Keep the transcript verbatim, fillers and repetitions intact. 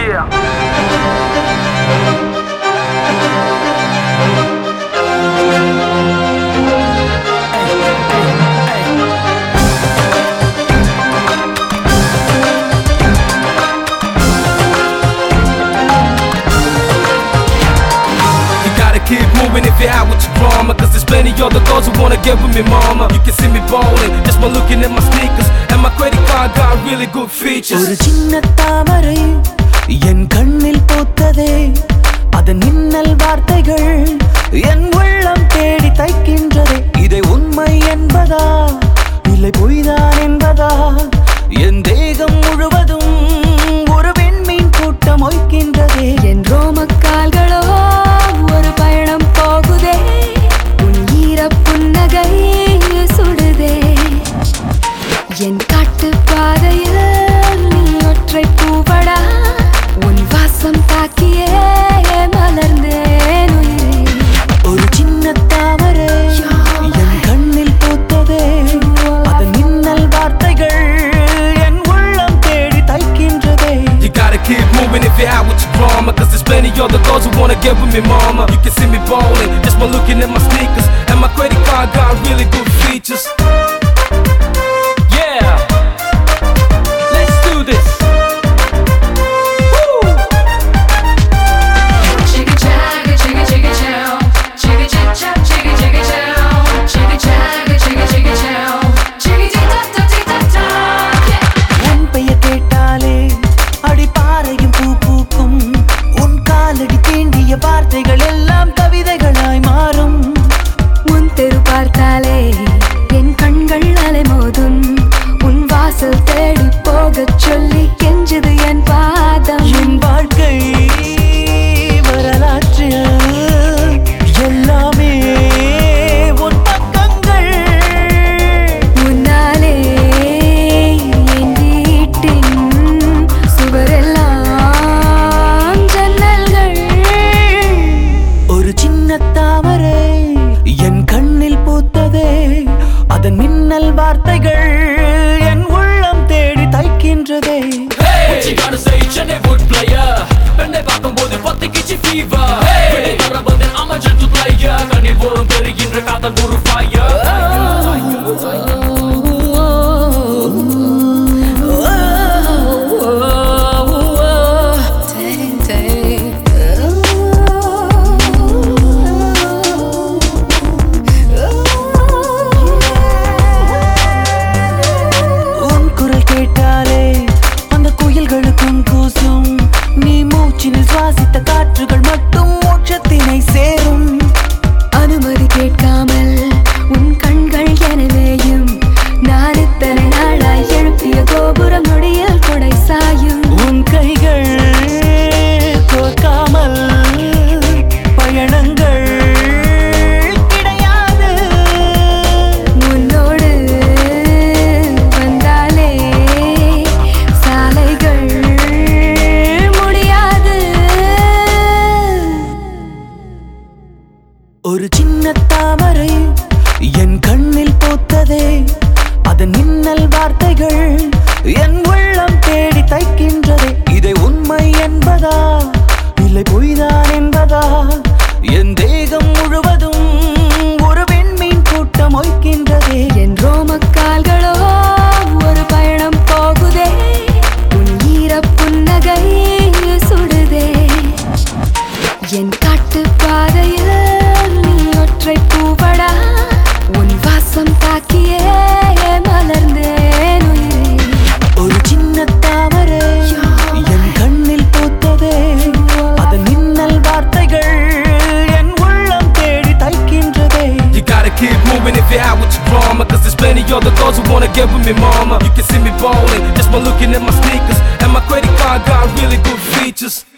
Yeah. Keep moving if you're out with your drama, cause there's plenty other girls who wanna get with me, mama. You can see me ballin' just by looking at my sneakers, and my credit card got really good features. ஒரு சின்ன தாமரை என் கண்ணில் பூத்ததே, அதன் மின்னல் வார்த்தைகள் என் உள்ளம் தேடி தைக்கின்றதே. இதை உண்மை என்பதா இல்லை பொய்தான் என்பதா, என் தேகம் முழுவதும் ஒரு விண்மீன் கூட்டம் ஒய்க்கின்றதே. என் ரோமக்கால்களோ ஒரு பயணம் போகுதே, உன் ஈர புன்னகை சுடுதே. என் காட்டு பாதையில் நீ ஒற்றை பூவடா, உன் வாசம் தாக்கியே மலர்ந்தேன் உயிரே. ஒரு சின்ன தாமரை என் கண்ணில் பூத்ததே, அதன் மின்னல் வார்த்தைகள் என் உள்ளம் தேடி தைக்கின்றதே. You gotta keep moving if you're out with your drama, cause there's plenty other girls who wanna get with me, mama. You can see me ballin' just by looking at my sneakers, and my credit card got really good features. Yeah, let's do this. Woo! Chicka chagga, chicka chicka chow, chicka chip chop, chicka chicka chow, chicka chagga, chicka chicka chow, chicka tick tock tock tick tock tock. Yeah. உன் பெயர் கேட்டாலே அடி பாறையும் பூ பூக்கும், உன் காலடி தீண்டிய வார்த்தைகள் எல்லாம் கவிதைகளாய் மாறும். உன் தெரு பார்த்தாலே என் கண்கள் அலைமோதும், உன் வாசல் தேடி போகச் சொல்லி கெஞ்சுது என் பாதம். என் வாழ்க்கை வரலாற்றில் எல்லாமே உன் பக்கங்கள். முன்னாலே என் வீட்டின் சுவரெல்லாம் ஜன்னல்கள். ஒரு சின்ன தாமரை என் கண்ணில் பூத்ததே, அதன் மின்னல் வார்த்தைகள் என் உள்ளம் தேடி தைக்கின்றதே. What you gotta say, Chennai wood player. பெண்ணை பார்க்கும்போது பத்திக்கிச்சு fever. பெண்ணை தர வந்தேன், I'm a gentle player. கண்ணில் போரும் தெரிகின்ற காதல் ஒரு fire. உன் குரல் கேட்டாலே அந்த குயில்களுக்கும் கூசும், நீ மூச்சினில் சுவாசித்த காற்றுகள் மட்டும் மோட்சத்தினை சேரும். அனுமதி கேட்காமல் உன் கண்கள் எனவேயும், நான் இத்தனை நாளாய் எழுப்பிய கோபுரம் நொடியில் கொடை சாயும். உன் கைகள் கோர்க்காமல் பயணங்கள் கிடையாது. உன்னோடு வந்தாலே சாலைகள் முடியாது. ஒரு சின்ன தாமரை என் கண்ணில் பூத்ததே, அதன் மின்னல் வார்த்தைகள் என் உள்ளம் தேடி தைக்கின்றதே. இதை உண்மை என்பதா இல்லை பொய்தான் என்பதா, என் தேகம் முழுவதும் ஒரு விண்மீன் கூட்டம் ஒய்க்கின்றதே. என் ரோமக்கால்களோ ஒரு பயணம் போகுதே, உன் ஈர புன்னகை சுடுதே. என் காட்டு பாதையில் நீ ஒற்றை பூவடா, உன் வாசம் தாக்கியே மலர்ந்தேன் உயிரே. ஒரு சின்ன தாமரை என் கண்ணில் பூத்ததே, அதன் மின்னல் வார்த்தைகள் என் உள்ளம் தேடி தைக்கின்றதே. You gotta keep moving if you're out with your drama, cause there's plenty other girls who wanna get with me, mama. You can see me ballin' just by looking at my sneakers, and my credit card got really good features.